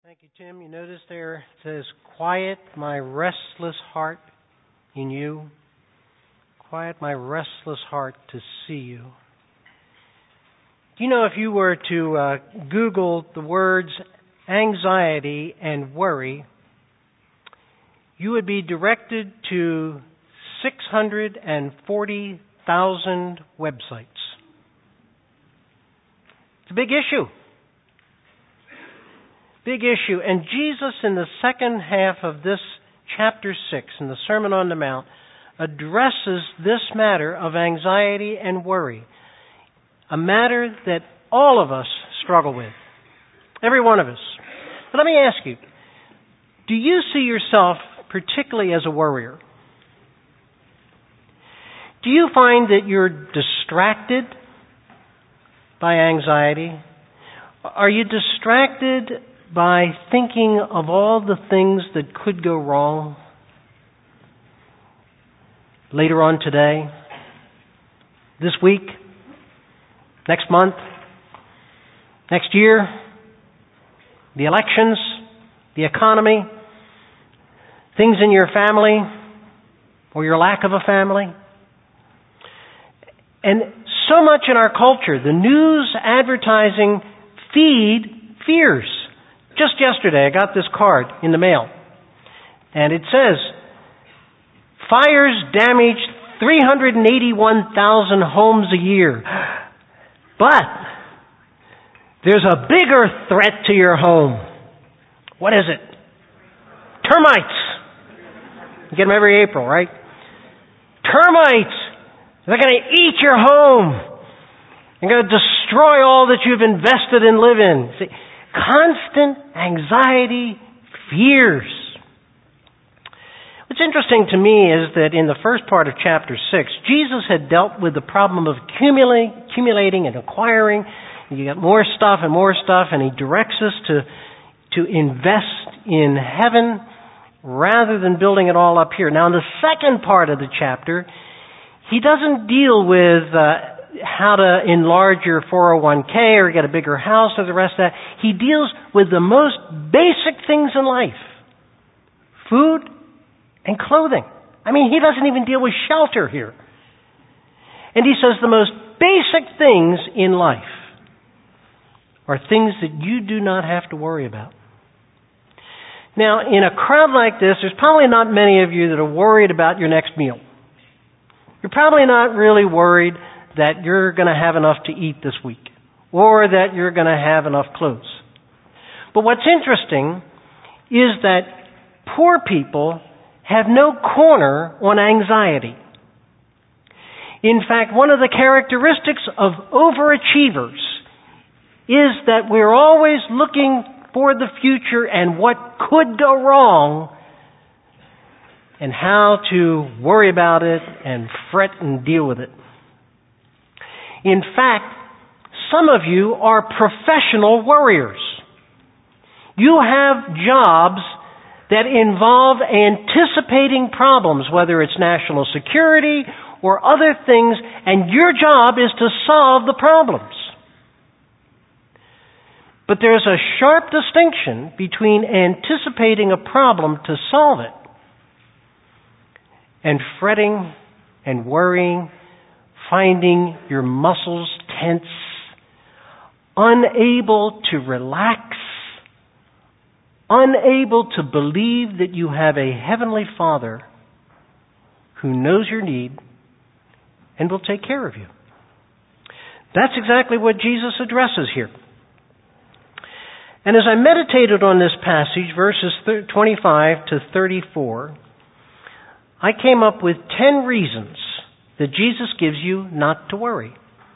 Thank you, Tim. You notice there it says, "Quiet my restless heart in you. Quiet my restless heart to see you." Do you know if you were to Google the words anxiety and worry, you would be directed to 640,000 websites. It's a big issue. Big issue. And Jesus, in the second half of this chapter 6, in the Sermon on the Mount, addresses this matter of anxiety and worry, a matter that all of us struggle with, every one of us. But let me ask you, do you see yourself particularly as a worrier? Do you find that you're distracted by anxiety? Are you distracted by thinking of all the things that could go wrong later on today, this week, next month, next year, the elections, the economy, things in your family or your lack of a family? And so much in our culture, the news advertising feed fears. Just yesterday, I got this card in the mail, and it says, "Fires damage 381,000 homes a year. But there's a bigger threat to your home." What is it? Termites. You get them every April, right? Termites. They're going to eat your home. They're going to destroy all that you've invested and live in. See, constant anxiety, fears. What's interesting to me is that in the first part of chapter 6, Jesus had dealt with the problem of accumulating and acquiring. You get more stuff, and he directs us to invest in heaven rather than building it all up here. Now, in the second part of the chapter, he doesn't deal with how to enlarge your 401k or get a bigger house or the rest of that. He deals with the most basic things in life. Food and clothing. I mean, he doesn't even deal with shelter here. And he says the most basic things in life are things that you do not have to worry about. Now, in a crowd like this, there's probably not many of you that are worried about your next meal. You're probably not really worried that you're going to have enough to eat this week, or that you're going to have enough clothes. But what's interesting is that poor people have no corner on anxiety. In fact, one of the characteristics of overachievers is that we're always looking for the future and what could go wrong and how to worry about it and fret and deal with it. In fact, some of you are professional worriers. You have jobs that involve anticipating problems, whether it's national security or other things, and your job is to solve the problems. But there's a sharp distinction between anticipating a problem to solve it and fretting and worrying, finding your muscles tense, unable to relax, unable to believe that you have a heavenly Father who knows your need and will take care of you. That's exactly what Jesus addresses here. And as I meditated on this passage, verses 25 to 34, I came up with 10 reasons that Jesus gives you not to worry.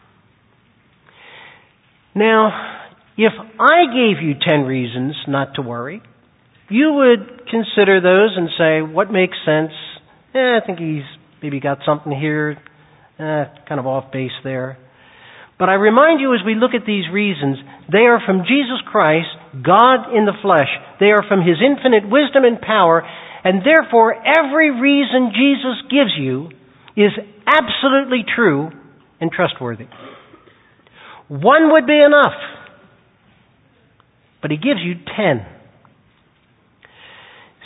Now, if I gave you 10 reasons not to worry, you would consider those and say, what makes sense? I think he's maybe got something here, kind of off base there. But I remind you as we look at these reasons, they are from Jesus Christ, God in the flesh. They are from His infinite wisdom and power, and therefore every reason Jesus gives you is absolutely true and trustworthy. One would be enough, but He gives you 10.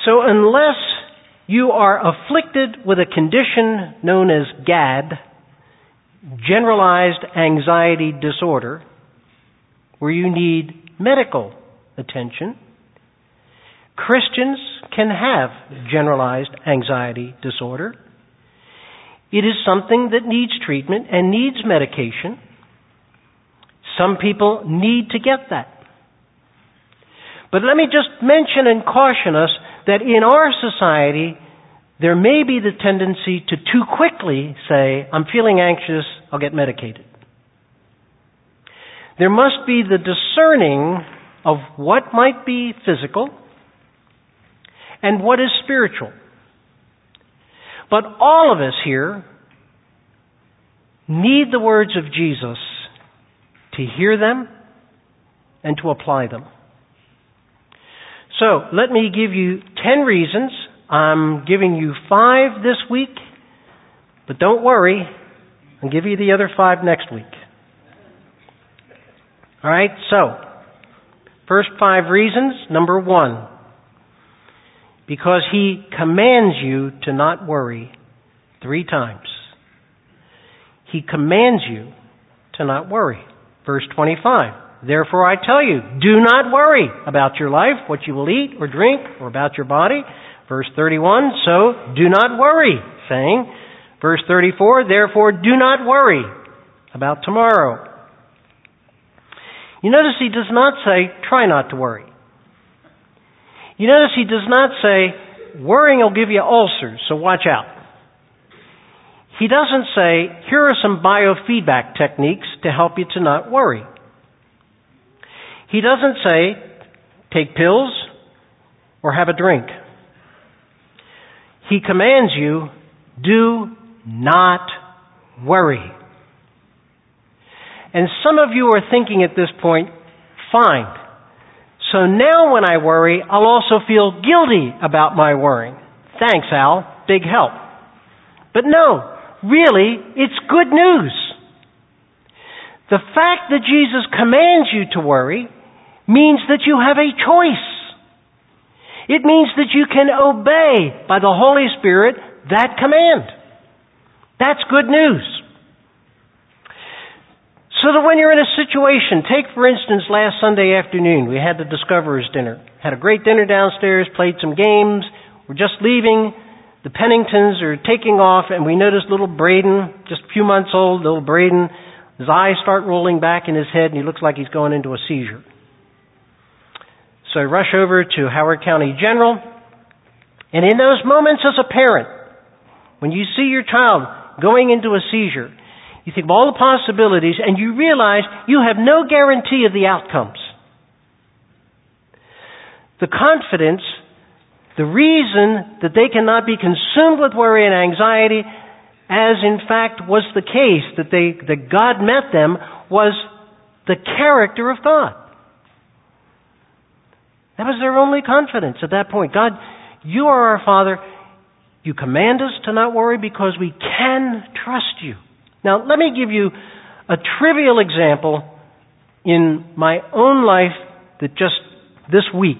So unless you are afflicted with a condition known as GAD, generalized anxiety disorder, where you need medical attention, Christians can have generalized anxiety disorder. It is something that needs treatment and needs medication. Some people need to get that. But let me just mention and caution us that in our society, there may be the tendency to too quickly say, I'm feeling anxious, I'll get medicated. There must be the discerning of what might be physical and what is spiritual. But all of us here need the words of Jesus to hear them and to apply them. So, let me give you 10 reasons. I'm giving you 5 this week, but don't worry, I'll give you the other 5 next week. All right, so, first 5 reasons. Number 1, because He commands you to not worry 3 times. He commands you to not worry. Verse 25. Therefore I tell you, do not worry about your life, what you will eat or drink, or about your body. Verse 31, so do not worry, saying. Verse 34, therefore do not worry about tomorrow. You notice He does not say, try not to worry. You notice He does not say, worrying will give you ulcers, so watch out. He doesn't say, here are some biofeedback techniques to help you to not worry. He doesn't say, take pills or have a drink. He commands you, do not worry. And some of you are thinking at this point, fine. So now when I worry, I'll also feel guilty about my worrying. Thanks, Al. Big help. But no, really, it's good news. The fact that Jesus commands you to worry means that you have a choice. It means that you can obey by the Holy Spirit that command. That's good news. So that when you're in a situation, take for instance last Sunday afternoon, we had the Discoverers dinner. Had a great dinner downstairs, played some games. We're just leaving. The Penningtons are taking off, and we notice little Braden, just a few months old, little Braden, his eyes start rolling back in his head, and he looks like he's going into a seizure. So I rush over to Howard County General, and in those moments as a parent, when you see your child going into a seizure, you think of all the possibilities, and you realize you have no guarantee of the outcomes. The confidence, the reason that they cannot be consumed with worry and anxiety, as in fact was the case, that God met them, was the character of God. That was their only confidence at that point. God, you are our Father. You command us to not worry because we can trust you. Now, let me give you a trivial example in my own life that just this week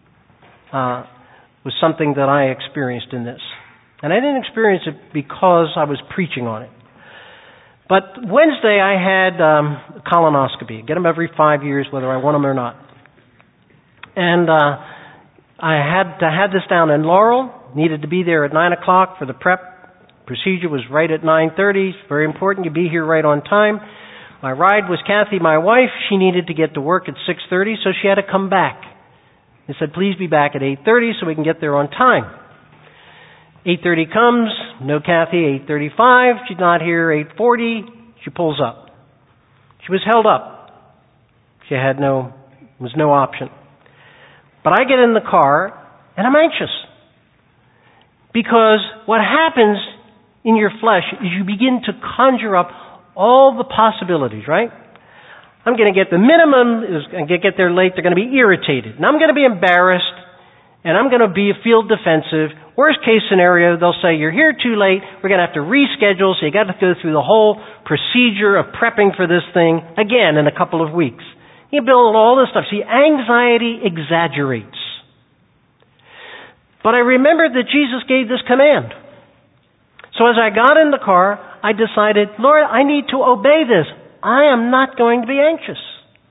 was something that I experienced in this. And I didn't experience it because I was preaching on it. But Wednesday I had a colonoscopy. I get them every 5 years, whether I want them or not. And I had this down in Laurel, needed to be there at 9 o'clock for the prep. Procedure was right at 9:30. It's very important you be here right on time. My ride was Kathy, my wife. She needed to get to work at 6:30, so she had to come back. They said, please be back at 8:30 so we can get there on time. 8:30 comes, no Kathy. 8:35, she's not here. 8:40, she pulls up. She was held up. She had was no option. But I get in the car, and I'm anxious. Because what happens in your flesh is you begin to conjure up all the possibilities, right? I'm going to get the minimum, I'm going to get there late, they're going to be irritated. And I'm going to be embarrassed, and I'm going to feel defensive. Worst case scenario, they'll say, you're here too late, we're going to have to reschedule, so you got to go through the whole procedure of prepping for this thing again in a couple of weeks. You build all this stuff. See, anxiety exaggerates. But I remembered that Jesus gave this command. So as I got in the car, I decided, Lord, I need to obey this. I am not going to be anxious.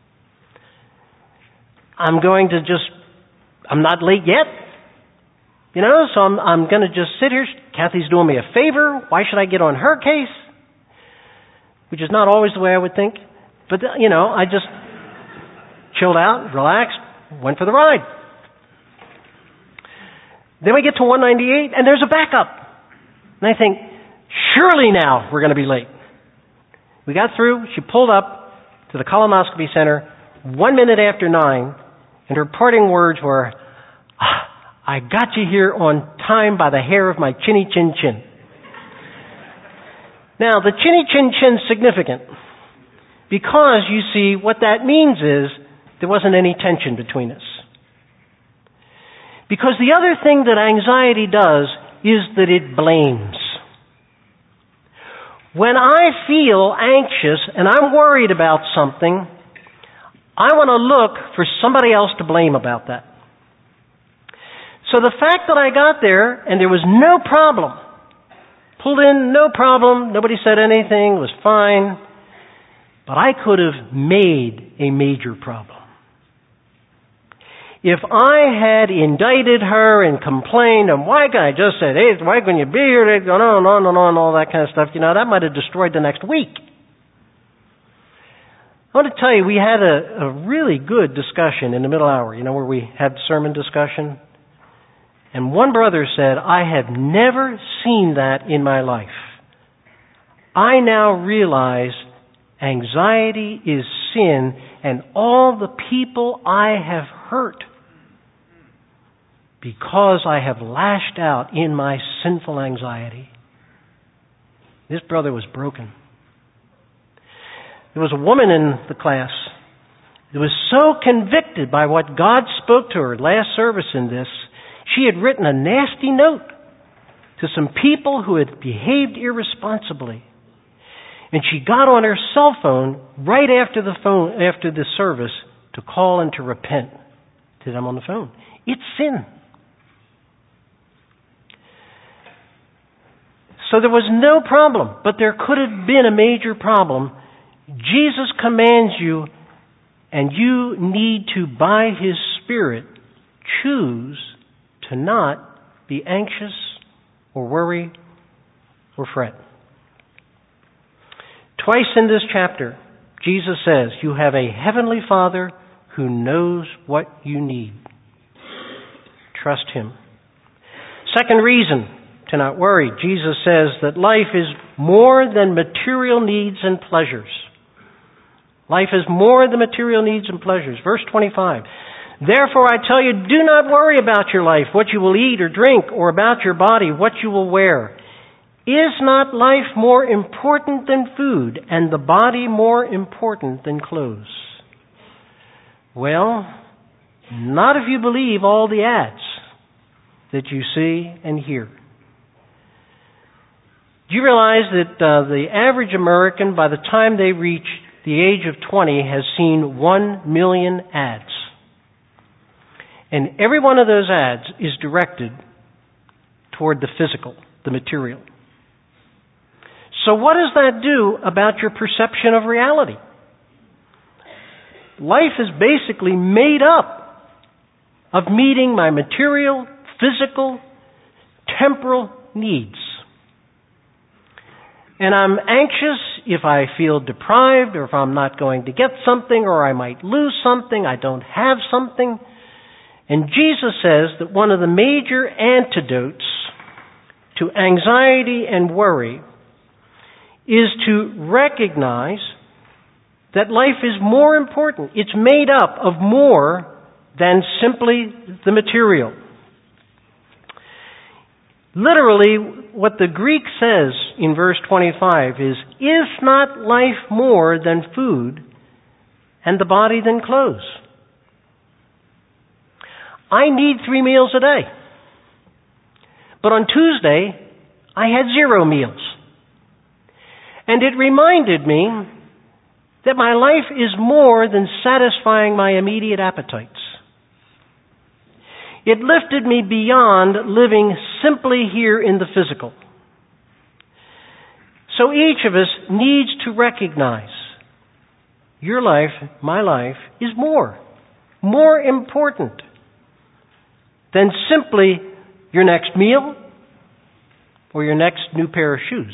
I'm not late yet. So I'm going to just sit here. Kathy's doing me a favor. Why should I get on her case? Which is not always the way I would think. But, I just chilled out, relaxed, went for the ride. Then we get to 198, and there's a backup. And I think, surely now we're going to be late. We got through. She pulled up to the colonoscopy center 1 minute after 9, and her parting words were, I got you here on time by the hair of my chinny chin chin. Now, the chinny chin chin's significant because, you see, what that means is there wasn't any tension between us. Because the other thing that anxiety does is that it blames. When I feel anxious and I'm worried about something, I want to look for somebody else to blame about that. So the fact that I got there and there was no problem, pulled in, no problem, nobody said anything, it was fine, but I could have made a major problem. If I had indicted her and complained, and why can't I just say, hey, why couldn't you be here? They'd go, on, and all that kind of stuff. That might have destroyed the next week. I want to tell you, we had a really good discussion in the middle hour, where we had sermon discussion. And one brother said, I have never seen that in my life. I now realize anxiety is sin, and all the people I have hurt because I have lashed out in my sinful anxiety. This brother was broken. There was a woman in the class who was so convicted by what God spoke to her last service in this, she had written a nasty note to some people who had behaved irresponsibly. And she got on her cell phone right after the service to call and to repent to them on the phone. It's sin. So there was no problem, but there could have been a major problem. Jesus commands you, and you need to, by His Spirit, choose to not be anxious or worry or fret. Twice in this chapter, Jesus says, you have a heavenly Father who knows what you need. Trust Him. Second reason to not worry, Jesus says that life is more than material needs and pleasures. Life is more than material needs and pleasures. Verse 25. Therefore I tell you, do not worry about your life, what you will eat or drink, or about your body, what you will wear. Is not life more important than food, and the body more important than clothes? Well, not if you believe all the ads that you see and hear. Do you realize that the average American, by the time they reach the age of 20, has seen 1 million ads? And every one of those ads is directed toward the physical, the material. So what does that do about your perception of reality? Life is basically made up of meeting my material, physical, temporal needs. And I'm anxious if I feel deprived, or if I'm not going to get something, or I might lose something, I don't have something. And Jesus says that one of the major antidotes to anxiety and worry is to recognize that life is more important. It's made up of more than simply the material. Literally, what the Greek says in verse 25 is not life more than food, and the body than clothes? I need 3 meals a day. But on Tuesday, I had 0 meals. And it reminded me that my life is more than satisfying my immediate appetites. It lifted me beyond living simply here in the physical. So each of us needs to recognize your life, my life, is more important than simply your next meal or your next new pair of shoes.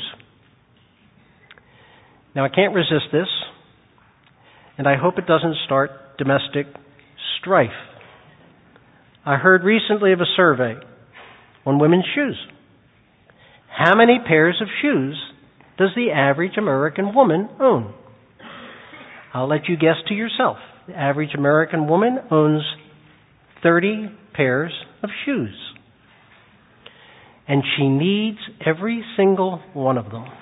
Now, I can't resist this, and I hope it doesn't start domestic strife. I heard recently of a survey on women's shoes. How many pairs of shoes does the average American woman own? I'll let you guess to yourself. The average American woman owns 30 pairs of shoes. And she needs every single one of them.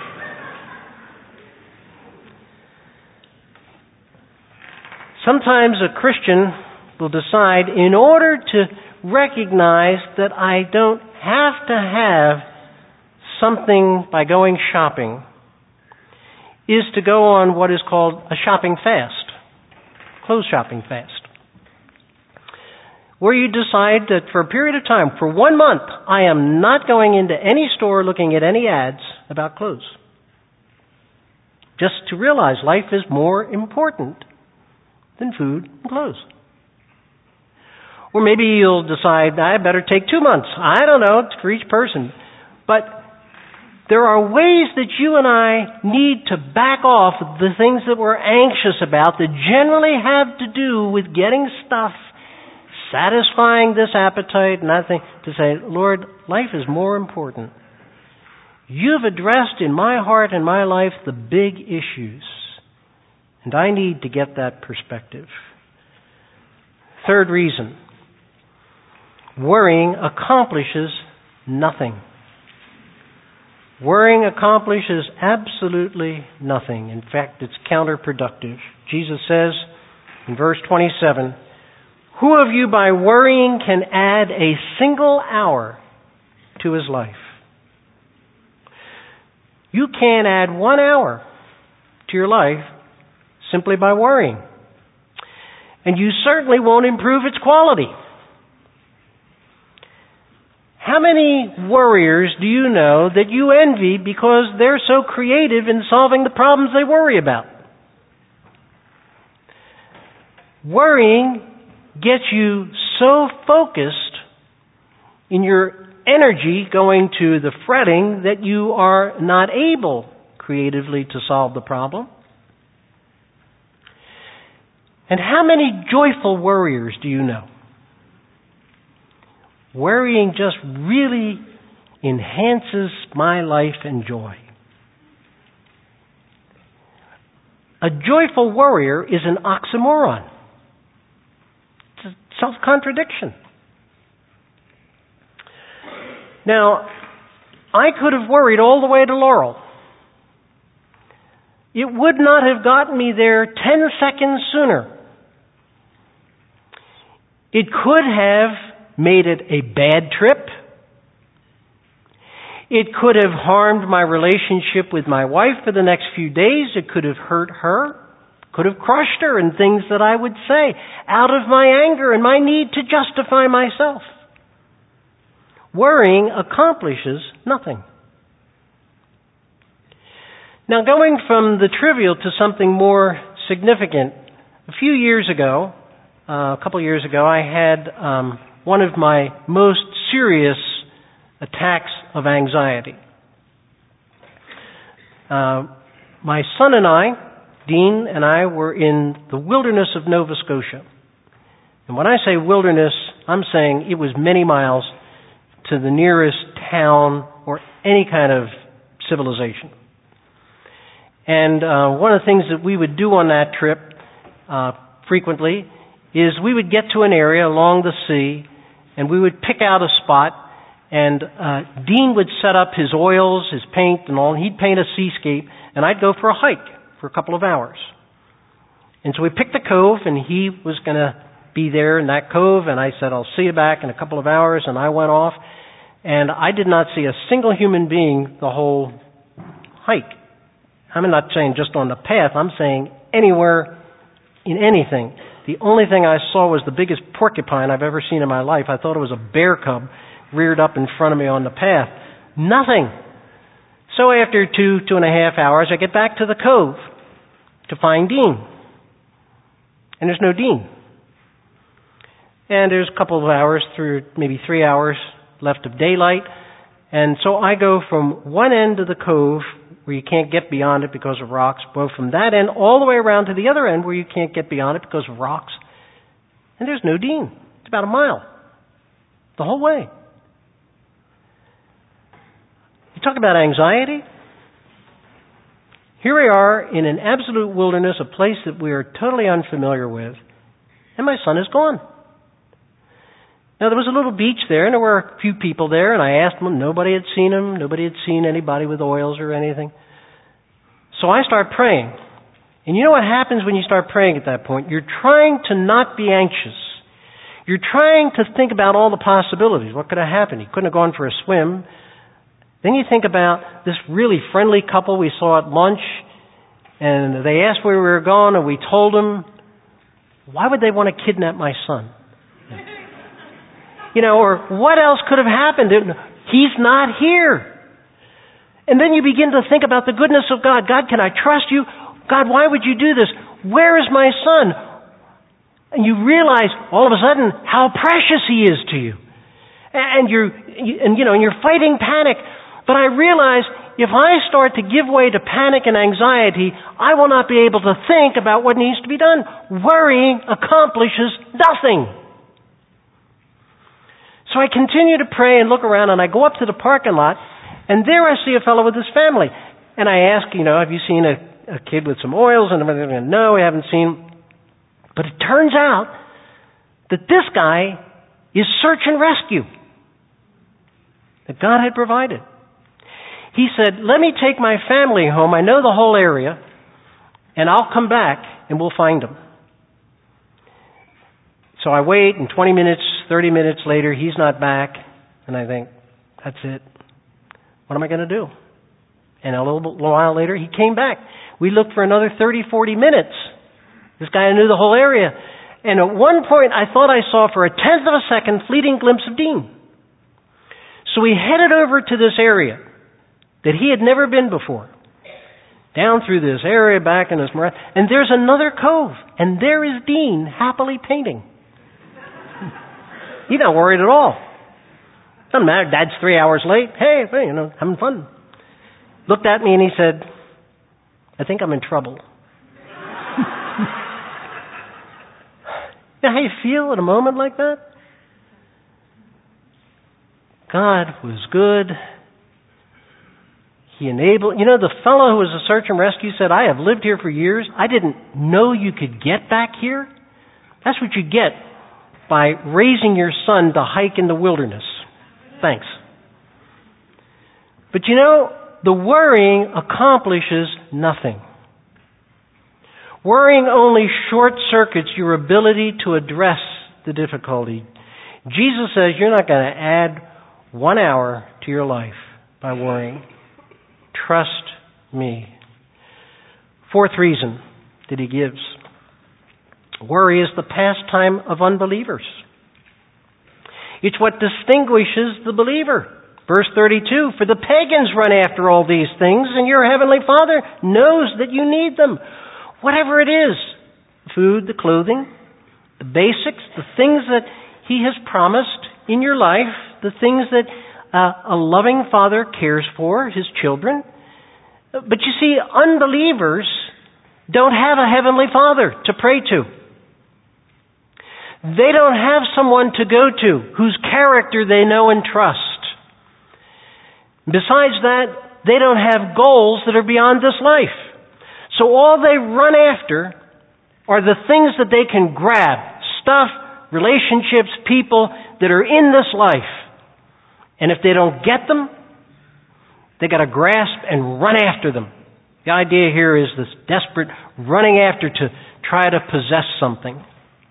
Sometimes a Christian will decide, in order to recognize that I don't have to have something by going shopping, is to go on what is called a shopping fast, clothes shopping fast, where you decide that for a period of time, for 1 month, I am not going into any store looking at any ads about clothes. Just to realize life is more important than food and clothes. Or maybe you'll decide, I better take 2 months. I don't know, it's for each person. But there are ways that you and I need to back off the things that we're anxious about that generally have to do with getting stuff, satisfying this appetite, and that thing, to say, Lord, life is more important. You've addressed in my heart and my life the big issues, and I need to get that perspective. Third reason, worrying accomplishes nothing. Worrying accomplishes absolutely nothing. In fact, it's counterproductive. Jesus says in verse 27, who of you by worrying can add a single hour to his life? You can't add 1 hour to your life simply by worrying. And you certainly won't improve its quality. How many worriers do you know that you envy because they're so creative in solving the problems they worry about? Worrying gets you so focused in your energy going to the fretting that you are not able creatively to solve the problem. And how many joyful worriers do you know? Worrying just really enhances my life and joy. A joyful worrier is an oxymoron. It's a self-contradiction. Now, I could have worried all the way to Laurel. It would not have gotten me there 10 seconds sooner. It could have made it a bad trip. It could have harmed my relationship with my wife for the next few days. It could have hurt her. Could have crushed her in things that I would say out of my anger and my need to justify myself. Worrying accomplishes nothing. Now, going from the trivial to something more significant, a couple years ago, I had one of my most serious attacks of anxiety. My son and I, Dean and I, were in the wilderness of Nova Scotia. And when I say wilderness, I'm saying it was many miles to the nearest town or any kind of civilization. And one of the things that we would do on that trip frequently is we would get to an area along the sea and we would pick out a spot, and Dean would set up his oils, his paint and all, and he'd paint a seascape, and I'd go for a hike for a couple of hours. And so we picked a cove, and he was going to be there in that cove, and I said, I'll see you back in a couple of hours, and I went off, and I did not see a single human being the whole hike. I'm not saying just on the path, I'm saying anywhere in anything. The only thing I saw was the biggest porcupine I've ever seen in my life. I thought it was a bear cub reared up in front of me on the path. Nothing. So after 2.5 hours, I get back to the cove to find Dean. And there's no Dean. And there's a couple of hours through, maybe 3 hours left of daylight. And so I go from one end of the cove where you can't get beyond it because of rocks, go from that end all the way around to the other end where you can't get beyond it because of rocks. And there's no Dean. It's about a mile. The whole way. You talk about anxiety. Here we are in an absolute wilderness, a place that we are totally unfamiliar with, and my son is gone. Now, there was a little beach there, and there were a few people there, and I asked them. Nobody had seen him. Nobody had seen anybody with oils or anything. So I start praying. And you know what happens when you start praying at that point? You're trying to not be anxious. You're trying to think about all the possibilities. What could have happened? He couldn't have gone for a swim. Then you think about this really friendly couple we saw at lunch, and they asked where we were going, and we told them, why would they want to kidnap my son? Or what else could have happened? He's not here. And then you begin to think about the goodness of God. God, can I trust you? God, why would you do this? Where is my son? And you realize all of a sudden how precious he is to you. And you're fighting panic. But I realize if I start to give way to panic and anxiety, I will not be able to think about what needs to be done. Worrying accomplishes nothing. So I continue to pray and look around, and I go up to the parking lot, and there I see a fellow with his family. And I ask, have you seen a kid with some oils and everything? No, we haven't seen. But it turns out that this guy is search and rescue that God had provided. He said, let me take my family home. I know the whole area, and I'll come back, and we'll find them. So I wait, and 20 minutes, 30 minutes later, he's not back. And I think, that's it. What am I going to do? And a little while later, he came back. We looked for another 30, 40 minutes. This guy knew the whole area. And at one point, I thought I saw for a tenth of a second fleeting glimpse of Dean. So we headed over to this area that he had never been before. Down through this area, back in this morass. And there's another cove. And there is Dean happily painting. He's not worried at all. Doesn't matter. Dad's 3 hours late. Hey, having fun. Looked at me and he said, I think I'm in trouble. You know how you feel at a moment like that? God was good. He enabled. The fellow who was a search and rescue said, I have lived here for years. I didn't know you could get back here. That's what you get by raising your son to hike in the wilderness. Thanks. But the worrying accomplishes nothing. Worrying only short-circuits your ability to address the difficulty. Jesus says you're not going to add 1 hour to your life by worrying. Trust me. Fourth reason that he gives. Worry is the pastime of unbelievers. It's what distinguishes the believer. Verse 32, for the pagans run after all these things, and your heavenly Father knows that you need them. Whatever it is, food, the clothing, the basics, the things that he has promised in your life, the things that a loving Father cares for, his children. But you see, unbelievers don't have a heavenly Father to pray to. They don't have someone to go to whose character they know and trust. Besides that, they don't have goals that are beyond this life. So all they run after are the things that they can grab. Stuff, relationships, people that are in this life. And if they don't get them, they got to grasp and run after them. The idea here is this desperate running after to try to possess something.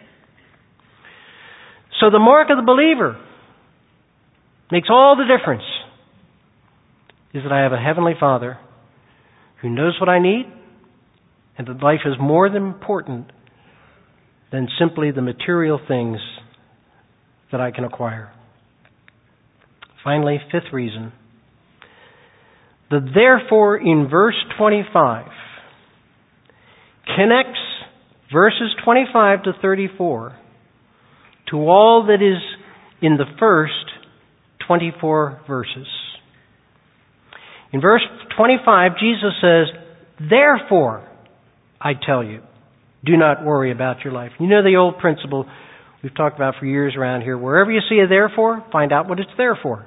So the mark of the believer makes all the difference is that I have a heavenly Father who knows what I need and that life is more than important than simply the material things that I can acquire. Finally, fifth reason. The therefore in verse 25 connects verses 25 to 34 to all that is in the first 24 verses. In verse 25, Jesus says, "Therefore, I tell you, do not worry about your life." You know the old principle we've talked about for years around here. Wherever you see a therefore, find out what it's there for.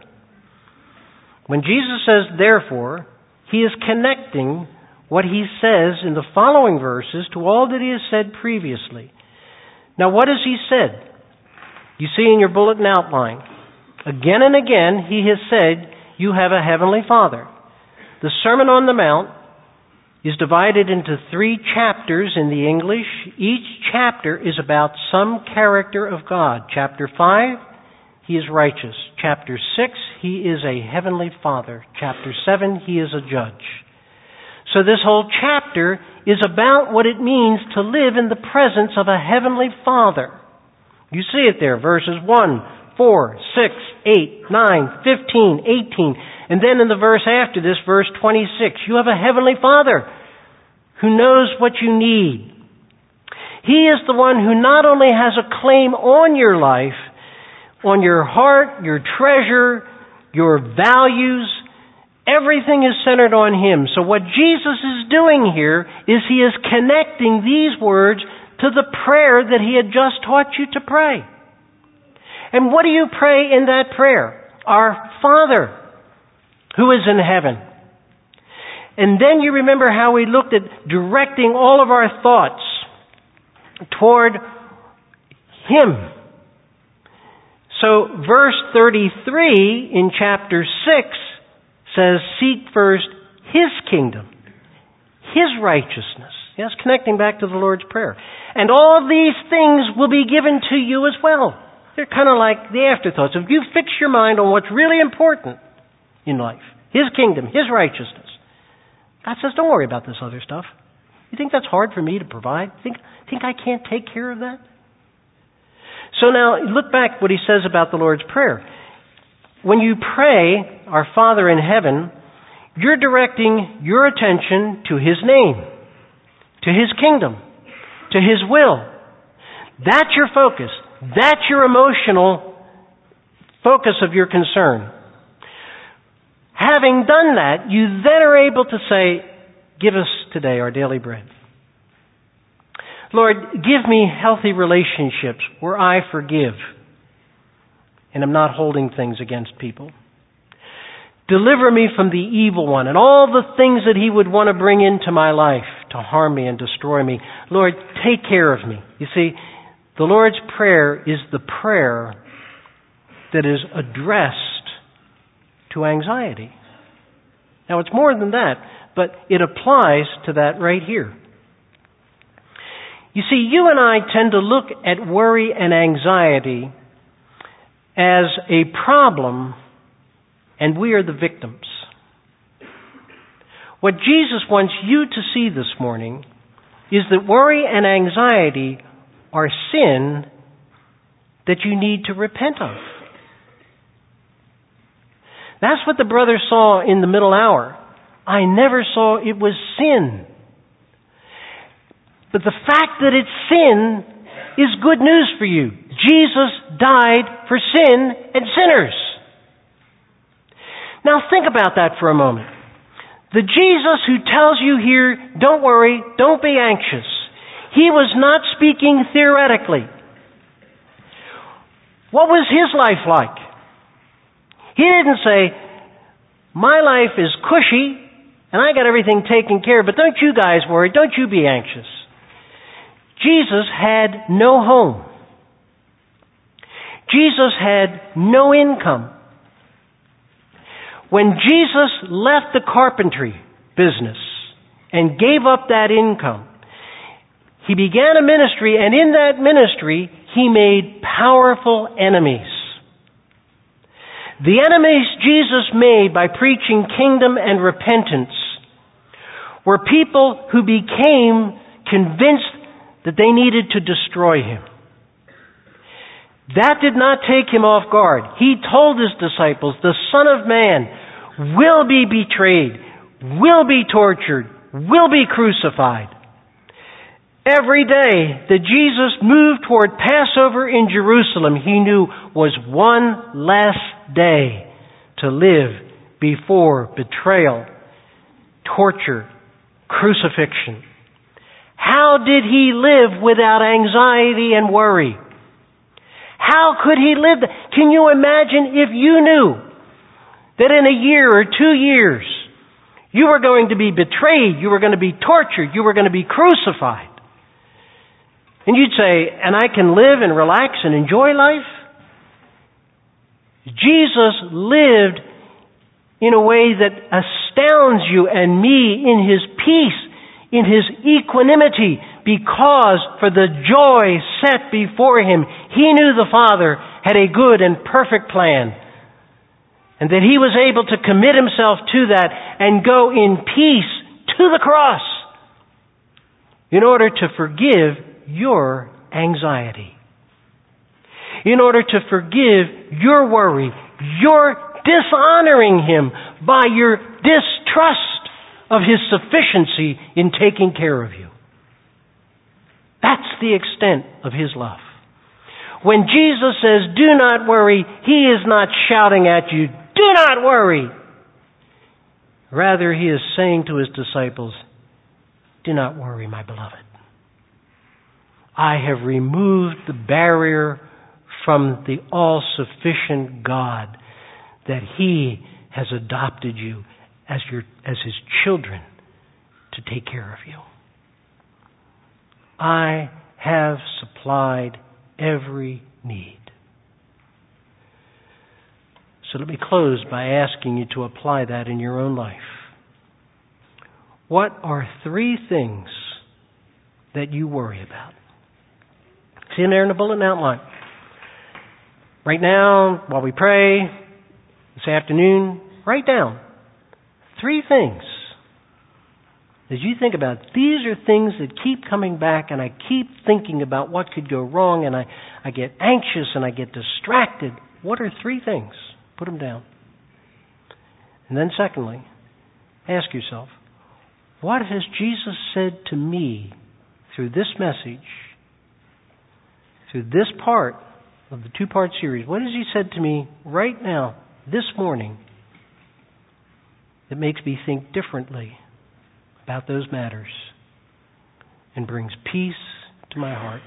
When Jesus says therefore, he is connecting what he says in the following verses to all that he has said previously. Now, what has he said? You see in your bulletin outline, again and again he has said, you have a heavenly Father. The Sermon on the Mount is divided into 3 chapters in the English. Each chapter is about some character of God. Chapter 5, he is righteous. Chapter 6, he is a heavenly Father. Chapter 7, he is a judge. So this whole chapter is about what it means to live in the presence of a heavenly Father. You see it there, verses 1, 4, 6, 8, 9, 15, 18. And then in the verse after this, verse 26, you have a heavenly Father who knows what you need. He is the one who not only has a claim on your life, on your heart, your treasure, your values, everything is centered on him. So what Jesus is doing here is he is connecting these words to the prayer that he had just taught you to pray. And what do you pray in that prayer? Our Father, who is in heaven. And then you remember how we looked at directing all of our thoughts toward him. So verse 33 in chapter 6 says, seek first his kingdom, his righteousness. Yes, connecting back to the Lord's Prayer. And all these things will be given to you as well. They're kind of like the afterthoughts. If you fix your mind on what's really important in life, his kingdom, his righteousness, God says, don't worry about this other stuff. You think that's hard for me to provide? Think I can't take care of that? So now, look back what he says about the Lord's Prayer. When you pray, our Father in heaven, you're directing your attention to his name, to his kingdom, to his will. That's your focus. That's your emotional focus of your concern. Having done that, you then are able to say, give us today our daily bread. Lord, give me healthy relationships where I forgive and am not holding things against people. Deliver me from the evil one and all the things that he would want to bring into my life to harm me and destroy me. Lord, take care of me. You see, the Lord's Prayer is the prayer that is addressed to anxiety. Now, it's more than that, but it applies to that right here. You see, you and I tend to look at worry and anxiety as a problem, and we are the victims. What Jesus wants you to see this morning is that worry and anxiety are sin that you need to repent of. That's what the brother saw in the middle hour. I never saw it was sin. But the fact that it's sin is good news for you. Jesus died for sin and sinners. Now think about that for a moment. The Jesus who tells you here, don't worry, don't be anxious, he was not speaking theoretically. What was his life like? He didn't say, my life is cushy and I got everything taken care of, but don't you guys worry, don't you be anxious. Jesus had no home. Jesus had no income. When Jesus left the carpentry business and gave up that income, he began a ministry, and in that ministry, he made powerful enemies. The enemies Jesus made by preaching kingdom and repentance were people who became convinced that they needed to destroy him. That did not take him off guard. He told his disciples, the Son of Man will be betrayed, will be tortured, will be crucified. Every day that Jesus moved toward Passover in Jerusalem, he knew was one less day to live before betrayal, torture, crucifixion. How did he live without anxiety and worry? How could he live that? Can you imagine if you knew that in a year or 2 years you were going to be betrayed, you were going to be tortured, you were going to be crucified? And you'd say, and I can live and relax and enjoy life? Jesus lived in a way that astounds you and me in his peace, in his equanimity, because for the joy set before him, he knew the Father had a good and perfect plan, and that he was able to commit himself to that and go in peace to the cross in order to forgive your anxiety, in order to forgive your worry, your dishonoring him by your distrust of his sufficiency in taking care of you. That's the extent of his love. When Jesus says, do not worry, he is not shouting at you, do not worry. Rather, he is saying to his disciples, do not worry, my beloved. I have removed the barrier from the all-sufficient God that he has adopted you as his children to take care of you. I have supplied every need. So let me close by asking you to apply that in your own life. What are 3 things that you worry about? See in there in the bulletin outline. Right now, while we pray, this afternoon, write down 3 things as you think about. These are things that keep coming back, and I keep thinking about what could go wrong, and I get anxious and I get distracted. What are 3 things? Put them down. And then secondly, ask yourself, what has Jesus said to me through this message, through this part of the 2-part series? What has he said to me right now, this morning, that makes me think differently about those matters and brings peace to my heart?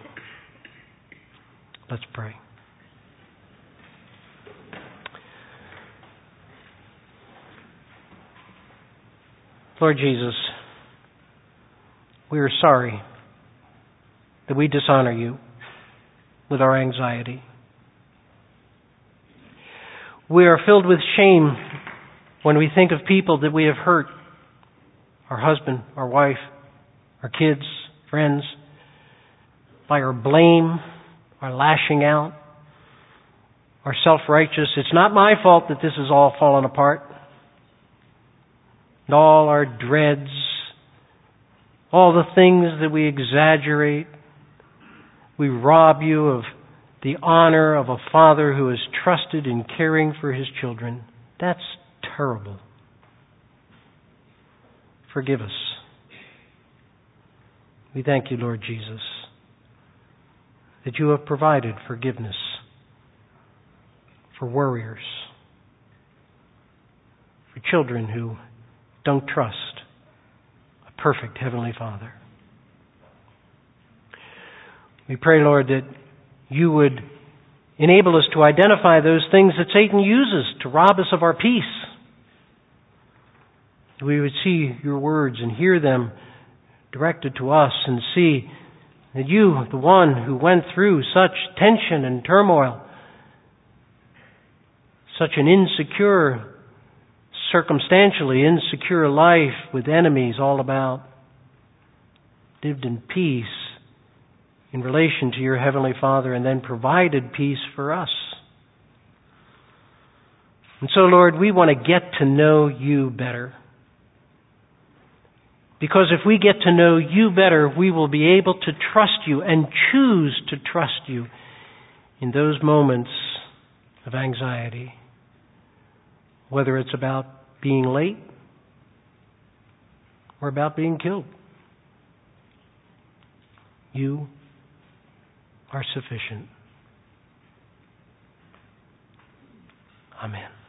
Let's pray. Lord Jesus, we are sorry that we dishonor you with our anxiety. We are filled with shame when we think of people that we have hurt, our husband, our wife, our kids, friends, by our blame, our lashing out, our self-righteous. It's not my fault that this has all fallen apart. And all our dreads, all the things that we exaggerate. We rob you of the honor of a father who is trusted in caring for his children. That's terrible. Forgive us. We thank you, Lord Jesus, that you have provided forgiveness for worriers, for children who don't trust a perfect Heavenly Father. We pray, Lord, that you would enable us to identify those things that Satan uses to rob us of our peace. We would see your words and hear them directed to us and see that you, the one who went through such tension and turmoil, such an circumstantially insecure life with enemies all about, lived in peace in relation to your Heavenly Father and then provided peace for us. And so, Lord, we want to get to know you better. Because if we get to know you better, we will be able to trust you and choose to trust you in those moments of anxiety. Whether it's about being late or about being killed. You are sufficient. Amen.